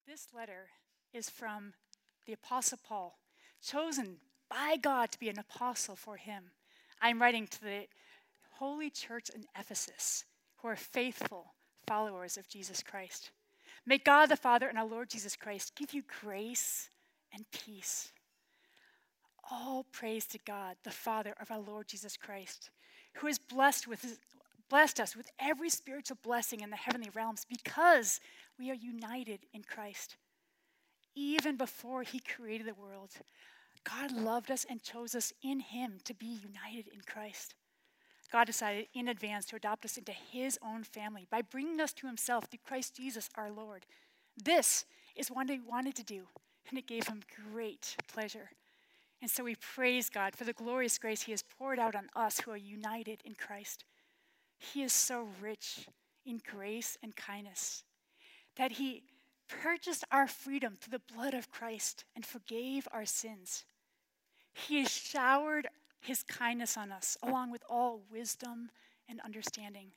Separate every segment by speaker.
Speaker 1: This letter is from the Apostle Paul, chosen by God to be an apostle for him. I'm writing to the holy church in Ephesus, who are faithful followers of Jesus Christ. May God the Father and our Lord Jesus Christ give you grace and peace. All praise to God, the Father of our Lord Jesus Christ, who has blessed us with every spiritual blessing in the heavenly realms because we are united in Christ. Even before he created the world, God loved us and chose us in him to be united in Christ. God decided in advance to adopt us into his own family by bringing us to himself through Christ Jesus our Lord. This is what he wanted to do, and it gave him great pleasure. And so we praise God for the glorious grace he has poured out on us who are united in Christ. He is so rich in grace and kindness that he purchased our freedom through the blood of Christ and forgave our sins. He has showered his kindness on us, along with all wisdom and understanding.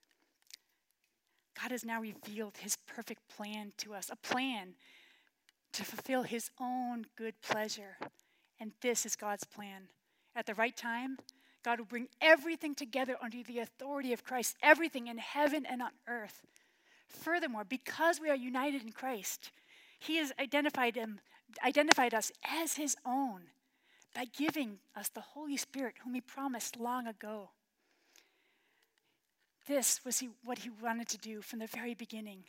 Speaker 1: God has now revealed his perfect plan to us, a plan to fulfill his own good pleasure. And this is God's plan. At the right time, God will bring everything together under the authority of Christ, everything in heaven and on earth. Furthermore, because we are united in Christ, he has identified us as his own by giving us the Holy Spirit, whom he promised long ago. This was what he wanted to do from the very beginning.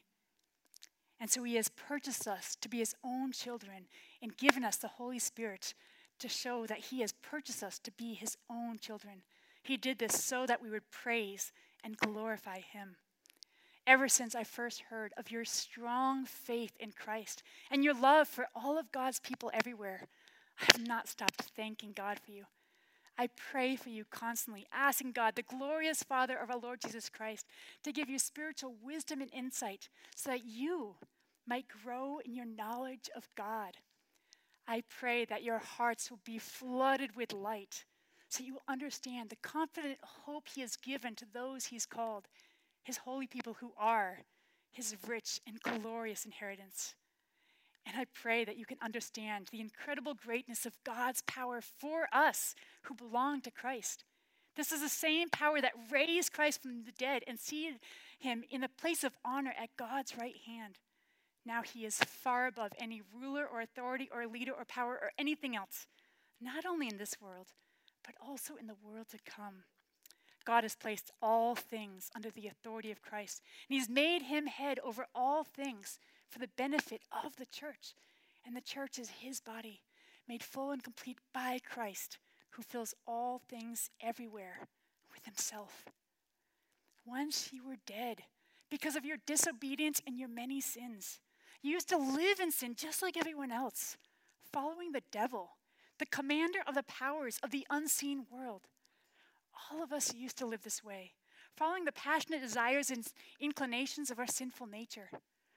Speaker 1: And so he has purchased us to be his own children and given us the Holy Spirit to show that he has purchased us to be his own children. He did this so that we would praise and glorify him. Ever since I first heard of your strong faith in Christ and your love for all of God's people everywhere, I have not stopped thanking God for you. I pray for you constantly, asking God, the glorious Father of our Lord Jesus Christ, to give you spiritual wisdom and insight so that you might grow in your knowledge of God. I pray that your hearts will be flooded with light so you will understand the confident hope he has given to those he's called, his holy people who are his rich and glorious inheritance. And I pray that you can understand the incredible greatness of God's power for us who belong to Christ. This is the same power that raised Christ from the dead and seated him in the place of honor at God's right hand. Now he is far above any ruler or authority or leader or power or anything else, not only in this world, but also in the world to come. God has placed all things under the authority of Christ, and he's made him head over all things for the benefit of the church. And the church is his body, made full and complete by Christ, who fills all things everywhere with himself. Once you were dead because of your disobedience and your many sins. You used to live in sin just like everyone else, following the devil, the commander of the powers of the unseen world. All of us used to live this way, following the passionate desires and inclinations of our sinful nature.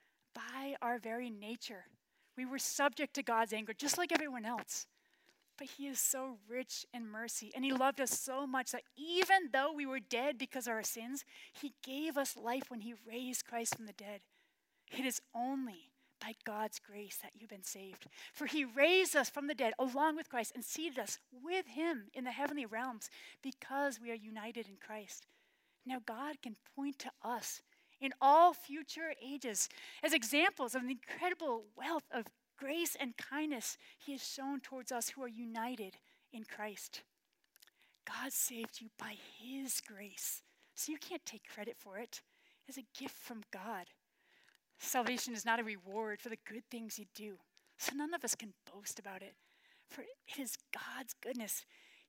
Speaker 1: By our very nature, we were subject to God's anger, just like everyone else. But he is so rich in mercy, and he loved us so much that even though we were dead because of our sins, he gave us life when he raised Christ from the dead. It is only by God's grace that you've been saved. For he raised us from the dead along with Christ and seated us with him in the heavenly realms because we are united in Christ. Now God can point to us in all future ages as examples of the incredible wealth of grace and kindness he has shown towards us who are united in Christ. God saved you by his grace, so you can't take credit for it. It's a gift from God. Salvation is not a reward for the good things you do, so none of us can boast about it, for it is God's goodness.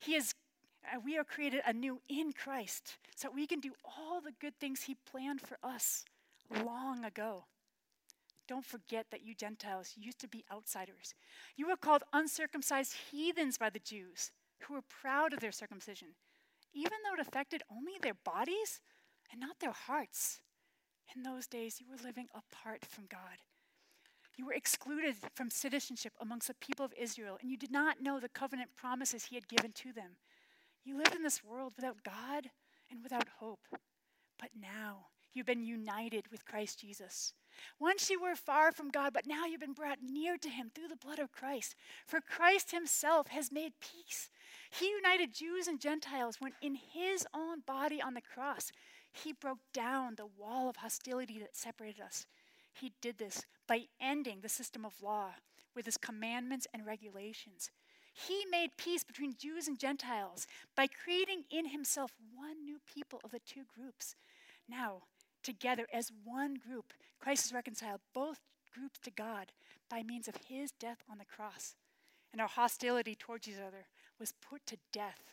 Speaker 1: We are created anew in Christ, so that we can do all the good things he planned for us long ago. Don't forget that you Gentiles used to be outsiders. You were called uncircumcised heathens by the Jews, who were proud of their circumcision, even though it affected only their bodies and not their hearts. In those days, you were living apart from God. You were excluded from citizenship amongst the people of Israel, and you did not know the covenant promises he had given to them. You lived in this world without God and without hope. But now you've been united with Christ Jesus. Once you were far from God, but now you've been brought near to him through the blood of Christ. For Christ himself has made peace. He united Jews and Gentiles when in his own body on the cross, he broke down the wall of hostility that separated us. He did this by ending the system of law with his commandments and regulations. He made peace between Jews and Gentiles by creating in himself one new people of the two groups. Now, together as one group, Christ has reconciled both groups to God by means of his death on the cross. And our hostility towards each other was put to death.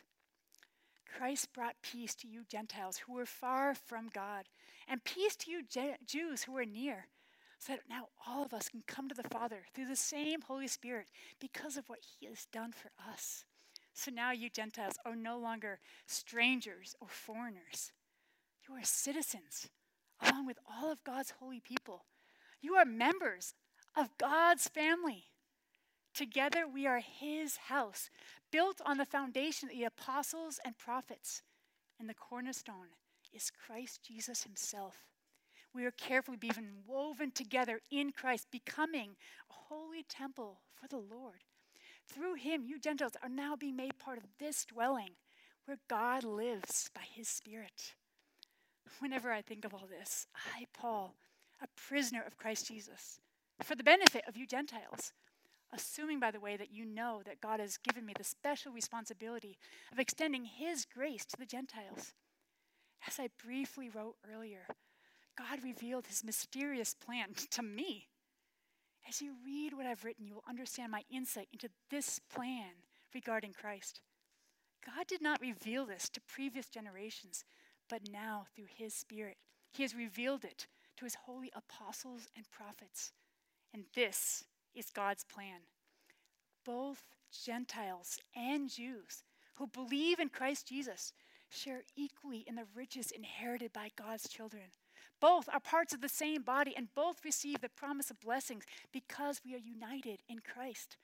Speaker 1: Christ brought peace to you Gentiles who were far from God, and peace to you Jews who were near, so that now all of us can come to the Father through the same Holy Spirit because of what he has done for us. So now you Gentiles are no longer strangers or foreigners. You are citizens, along with all of God's holy people. You are members of God's family. Together we are his house, built on the foundation of the apostles and prophets. And the cornerstone is Christ Jesus himself. We are carefully being woven together in Christ, becoming a holy temple for the Lord. Through him, you Gentiles are now being made part of this dwelling where God lives by his Spirit. Whenever I think of all this, I, Paul, a prisoner of Christ Jesus, for the benefit of you Gentiles, assuming, by the way, that you know that God has given me the special responsibility of extending his grace to the Gentiles. As I briefly wrote earlier, God revealed his mysterious plan to me. As you read what I've written, you will understand my insight into this plan regarding Christ. God did not reveal this to previous generations, but now through his Spirit, he has revealed it to his holy apostles and prophets. And this is God's plan. Both Gentiles and Jews who believe in Christ Jesus share equally in the riches inherited by God's children. Both are parts of the same body, and both receive the promise of blessings because we are united in Christ.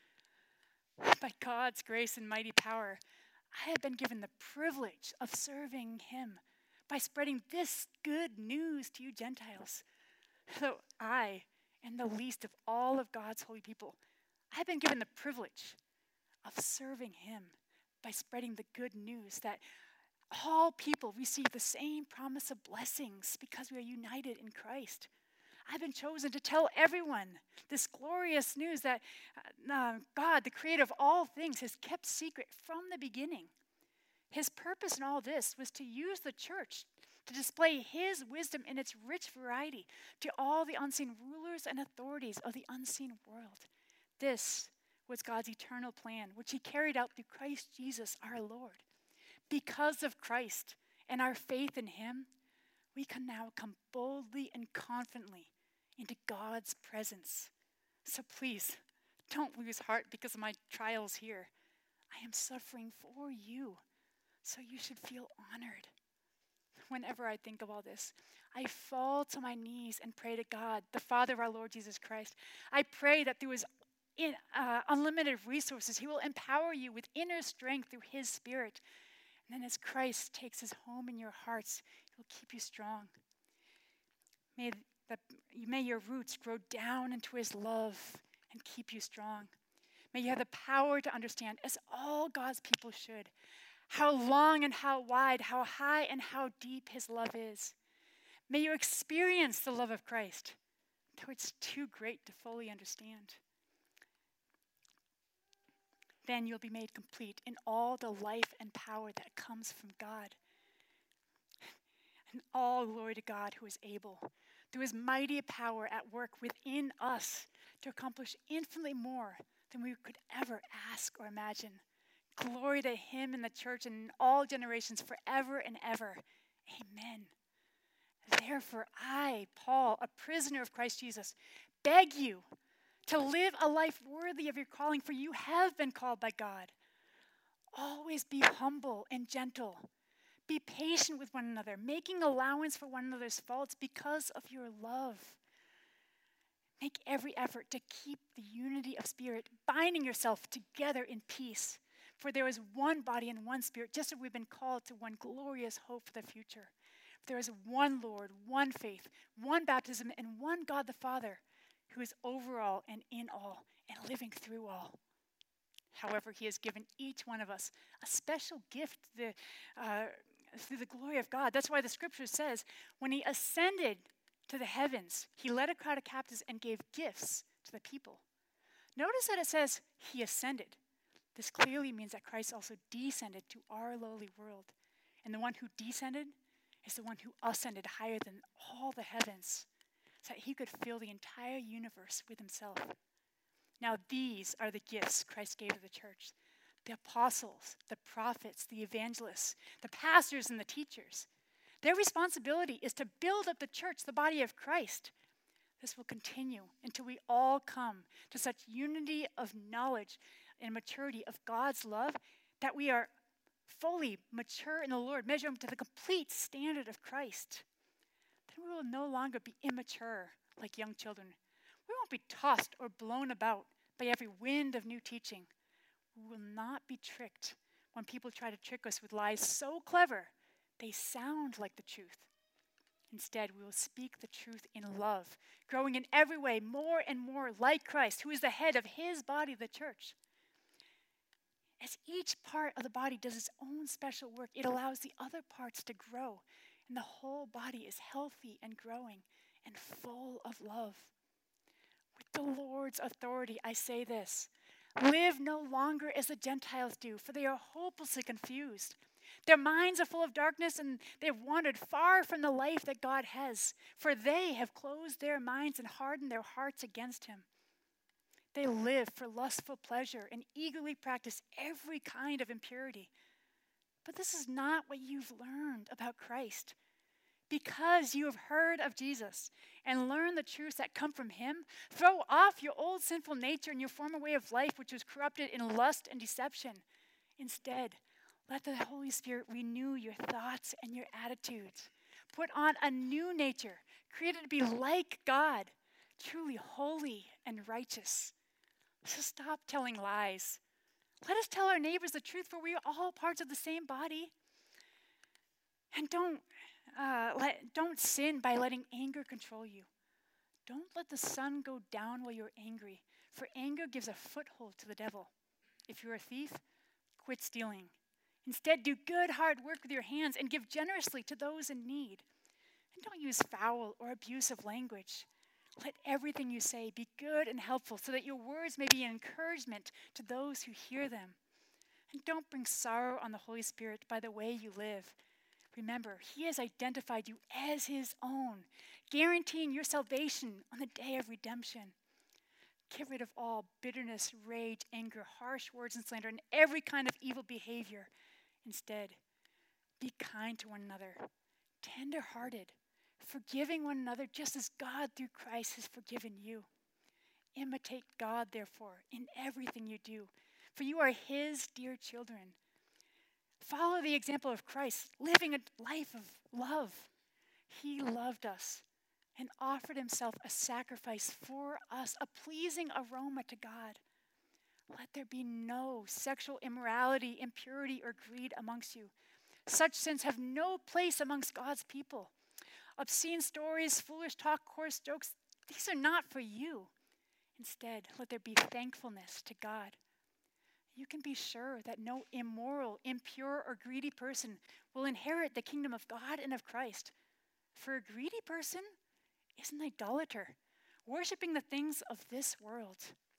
Speaker 1: By God's grace and mighty power, I have been given the privilege of serving him by spreading this good news to you Gentiles. Though I am the least of all of God's holy people, I've been given the privilege of serving him by spreading the good news that all people receive the same promise of blessings because we are united in Christ. I've been chosen to tell everyone this glorious news that God, the creator of all things, has kept secret from the beginning. His purpose in all this was to use the church to display his wisdom in its rich variety to all the unseen rulers and authorities of the unseen world. This was God's eternal plan, which he carried out through Christ Jesus our Lord. Because of Christ and our faith in him, we can now come boldly and confidently into God's presence. So please, don't lose heart because of my trials here. I am suffering for you, so you should feel honored. Whenever I think of all this, I fall to my knees and pray to God, the Father of our Lord Jesus Christ. I pray that through his unlimited resources, he will empower you with inner strength through his Spirit. And then as Christ takes his home in your hearts, he will keep you strong. May your roots grow down into his love and keep you strong. May you have the power to understand, as all God's people should, how long and how wide, how high and how deep his love is. May you experience the love of Christ, though it's too great to fully understand. Then you'll be made complete in all the life and power that comes from God. And all glory to God, who is able, through his mighty power at work within us, to accomplish infinitely more than we could ever ask or imagine. Glory to him in the church and in all generations forever and ever. Amen. Therefore, I, Paul, a prisoner of Christ Jesus, beg you to live a life worthy of your calling, for you have been called by God. Always be humble and gentle. Be patient with one another, making allowance for one another's faults because of your love. Make every effort to keep the unity of spirit, binding yourself together in peace. For there is one body and one spirit, just as we've been called to one glorious hope for the future. There is one Lord, one faith, one baptism, and one God the Father, who is over all and in all and living through all. However, he has given each one of us a special gift through the glory of God. That's why the scripture says, when he ascended to the heavens, he led a crowd of captives and gave gifts to the people. Notice that it says he ascended. This clearly means that Christ also descended to our lowly world. And the one who descended is the one who ascended higher than all the heavens, so that he could fill the entire universe with himself. Now these are the gifts Christ gave to the church: the apostles, the prophets, the evangelists, the pastors, and the teachers. Their responsibility is to build up the church, the body of Christ. This will continue until we all come to such unity of knowledge and maturity of God's love that we are fully mature in the Lord, measuring to the complete standard of Christ. Then we will no longer be immature like young children. We won't be tossed or blown about by every wind of new teaching. We will not be tricked when people try to trick us with lies so clever they sound like the truth. Instead, we will speak the truth in love, growing in every way more and more like Christ, who is the head of his body, the church. As each part of the body does its own special work, it allows the other parts to grow, and the whole body is healthy and growing and full of love. With the Lord's authority, I say this: live no longer as the Gentiles do, for they are hopelessly confused. Their minds are full of darkness, and they have wandered far from the life that God has, for they have closed their minds and hardened their hearts against him. They live for lustful pleasure and eagerly practice every kind of impurity. But this is not what you've learned about Christ. Because you have heard of Jesus and learned the truths that come from him, throw off your old sinful nature and your former way of life, which was corrupted in lust and deception. Instead, let the Holy Spirit renew your thoughts and your attitudes. Put on a new nature, created to be like God, truly holy and righteous. So stop telling lies. Let us tell our neighbors the truth, for we are all parts of the same body. And don't sin by letting anger control you. Don't let the sun go down while you're angry, for anger gives a foothold to the devil. If you're a thief, quit stealing. Instead, do good, hard work with your hands and give generously to those in need. And don't use foul or abusive language. Let everything you say be good and helpful, so that your words may be an encouragement to those who hear them. And don't bring sorrow on the Holy Spirit by the way you live. Remember, he has identified you as his own, guaranteeing your salvation on the day of redemption. Get rid of all bitterness, rage, anger, harsh words, and slander, and every kind of evil behavior. Instead, be kind to one another, tender-hearted, forgiving one another just as God through Christ has forgiven you. Imitate God, therefore, in everything you do, for you are his dear children. Follow the example of Christ, living a life of love. He loved us and offered himself a sacrifice for us, a pleasing aroma to God. Let there be no sexual immorality, impurity, or greed amongst you. Such sins have no place amongst God's people. Obscene stories, foolish talk, coarse jokes, these are not for you. Instead, let there be thankfulness to God. You can be sure that no immoral, impure, or greedy person will inherit the kingdom of God and of Christ. For a greedy person is an idolater, worshiping the things of this world.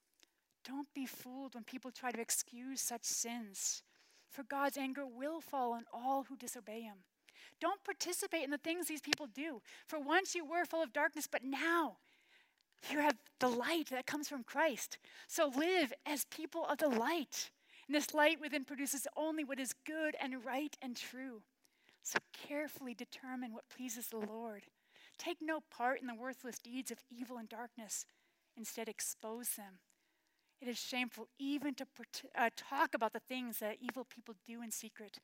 Speaker 1: Don't be fooled when people try to excuse such sins, for God's anger will fall on all who disobey him. Don't participate in the things these people do, for once you were full of darkness, but now you have the light that comes from Christ. So live as people of the light. And this light within produces only what is good and right and true. So carefully determine what pleases the Lord. Take no part in the worthless deeds of evil and darkness. Instead, expose them. It is shameful even to talk about the things that evil people do in secret.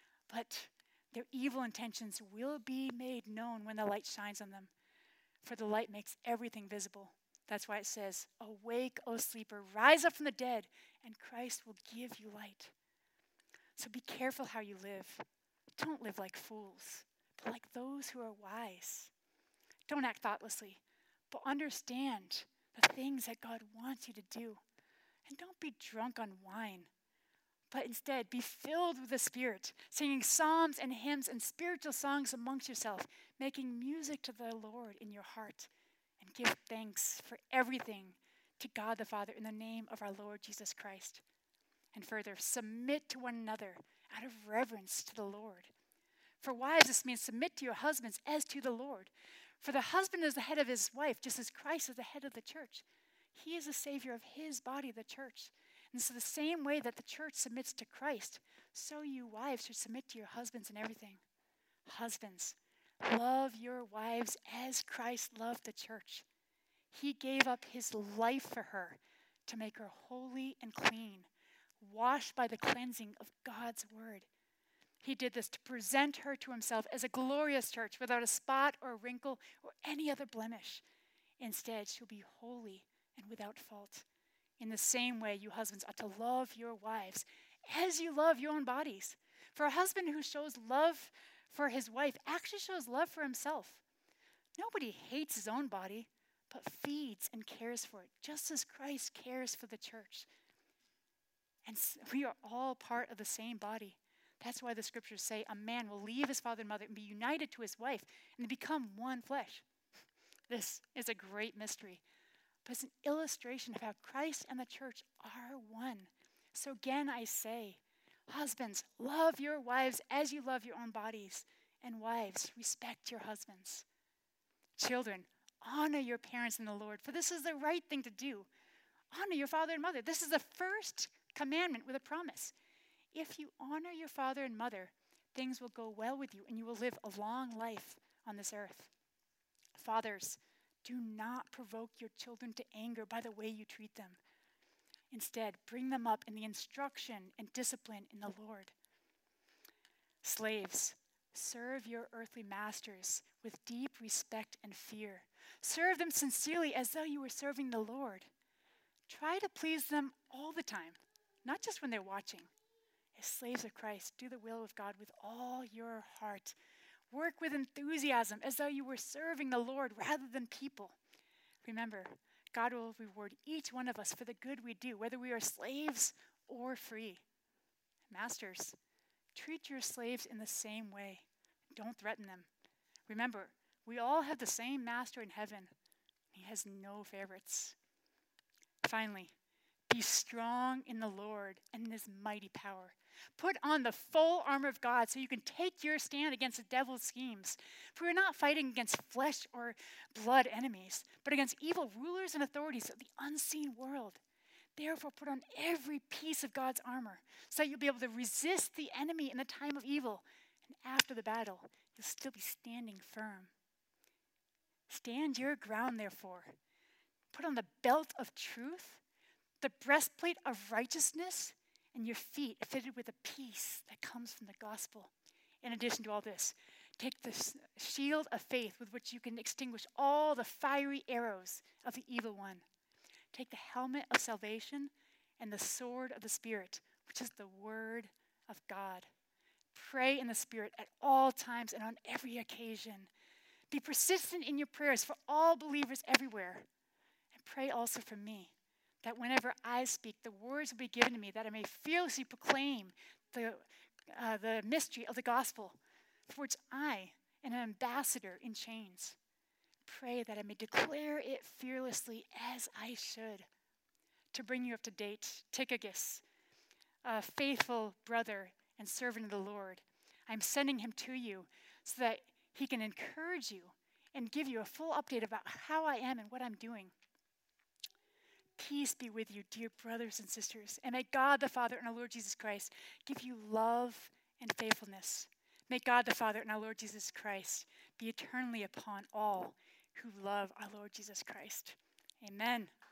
Speaker 1: But their evil intentions will be made known when the light shines on them. For the light makes everything visible. That's why it says, "Awake, O sleeper, rise up from the dead, and Christ will give you light." So be careful how you live. Don't live like fools, but like those who are wise. Don't act thoughtlessly, but understand the things that God wants you to do. And don't be drunk on wine, but instead be filled with the Spirit, singing psalms and hymns and spiritual songs amongst yourself, making music to the Lord in your heart, and give thanks for everything to God the Father in the name of our Lord Jesus Christ. And further, submit to one another out of reverence to the Lord. For wives, this means submit to your husbands as to the Lord. For the husband is the head of his wife, just as Christ is the head of the church. He is the Savior of his body, the church. And so the same way that the church submits to Christ, so you wives should submit to your husbands in everything. Husbands, love your wives as Christ loved the church. He gave up his life for her to make her holy and clean, washed by the cleansing of God's word. He did this to present her to himself as a glorious church without a spot or wrinkle or any other blemish. Instead, she'll be holy and without fault. In the same way, you husbands ought to love your wives as you love your own bodies. For a husband who shows love for his wife actually shows love for himself. Nobody hates his own body, but feeds and cares for it, just as Christ cares for the church. And we are all part of the same body. That's why the scriptures say a man will leave his father and mother and be united to his wife, and they become one flesh. This is a great mystery, but it's an illustration of how Christ and the church are one. So again, I say, husbands, love your wives as you love your own bodies, and wives, respect your husbands. Children, honor your parents in the Lord, for this is the right thing to do. Honor your father and mother. This is the first commandment with a promise. If you honor your father and mother, things will go well with you, and you will live a long life on this earth. Fathers, do not provoke your children to anger by the way you treat them. Instead, bring them up in the instruction and discipline in the Lord. Slaves, serve your earthly masters with deep respect and fear. Serve them sincerely as though you were serving the Lord. Try to please them all the time, not just when they're watching. As slaves of Christ, do the will of God with all your heart. Work with enthusiasm as though you were serving the Lord rather than people. Remember, God will reward each one of us for the good we do, whether we are slaves or free. Masters, treat your slaves in the same way. Don't threaten them. Remember, we all have the same master in heaven. He has no favorites. Finally, be strong in the Lord and in his mighty power. Put on the full armor of God so you can take your stand against the devil's schemes. For we're not fighting against flesh or blood enemies, but against evil rulers and authorities of the unseen world. Therefore, put on every piece of God's armor so that you'll be able to resist the enemy in the time of evil. And after the battle, you'll still be standing firm. Stand your ground, therefore. Put on the belt of truth, the breastplate of righteousness, and your feet fitted with the peace that comes from the gospel. In addition to all this, take the shield of faith with which you can extinguish all the fiery arrows of the evil one. Take the helmet of salvation and the sword of the Spirit, which is the word of God. Pray in the Spirit at all times and on every occasion. Be persistent in your prayers for all believers everywhere. And pray also for me, that whenever I speak, the words will be given to me, that I may fearlessly proclaim the mystery of the gospel, for which I am an ambassador in chains. Pray that I may declare it fearlessly as I should. To bring you up to date, Tychicus, a faithful brother and servant of the Lord, I'm sending him to you so that he can encourage you and give you a full update about how I am and what I'm doing. Peace be with you, dear brothers and sisters, and may God the Father and our Lord Jesus Christ give you love and faithfulness. May God the Father and our Lord Jesus Christ be eternally upon all who love our Lord Jesus Christ. Amen.